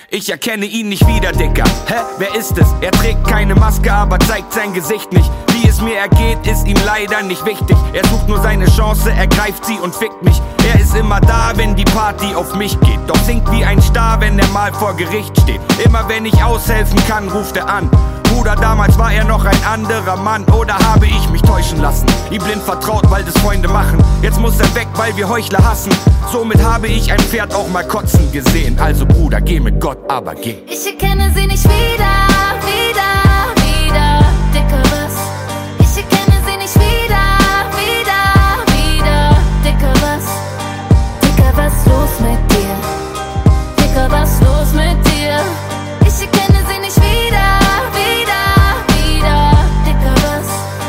Ich erkenne ihn nicht wieder, Dicker. Hä, wer ist es? Er trägt keine Maske, aber zeigt sein Gesicht nicht. Wie es mir ergeht, ist ihm leider nicht wichtig. Er sucht nur seine Chance, ergreift sie und fickt mich. Er ist immer da, wenn die Party auf mich geht. Doch singt wie ein Star, wenn er mal vor Gericht steht. Immer wenn ich aushelfen kann, ruft er an. Bruder, damals war er noch ein anderer Mann. Oder habe ich mich täuschen lassen? Ihm blind vertraut, weil das Freunde machen. Jetzt muss er weg, weil wir Heuchler hassen. Somit habe ich ein Pferd auch mal kotzen gesehen. Also Bruder, geh mit Gott, aber geh. Ich erkenne sie nicht wieder.